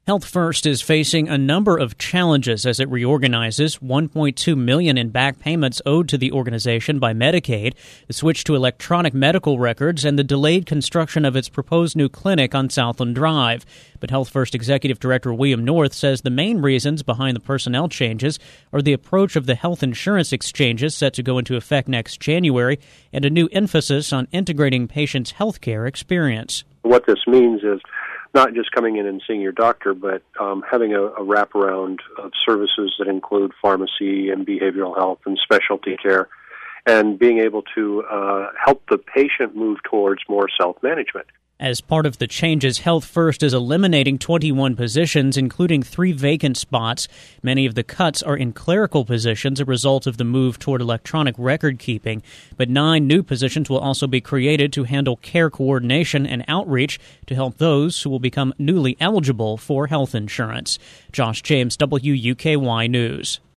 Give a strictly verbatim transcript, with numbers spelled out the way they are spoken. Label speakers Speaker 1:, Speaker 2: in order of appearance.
Speaker 1: Health First is facing a number of challenges as it reorganizes. one point two million dollars in back payments owed to the organization by Medicaid, the switch to electronic medical records, and the delayed construction of its proposed new clinic on Southland Drive. But Health First Executive Director William North says the main reasons behind the personnel changes are the approach of the health insurance exchanges set to go into effect next January and a new emphasis on integrating patients' health care experience.
Speaker 2: What this means is not just coming in and seeing your doctor, but um, having a, a wraparound of services that include pharmacy and behavioral health and specialty care, and being able to uh, help the patient move towards more self-management.
Speaker 1: As part of the changes, Health First is eliminating twenty-one positions, including three vacant spots. Many of the cuts are in clerical positions, a result of the move toward electronic record keeping. But nine new positions will also be created to handle care coordination and outreach to help those who will become newly eligible for health insurance. Josh James, W U K Y News.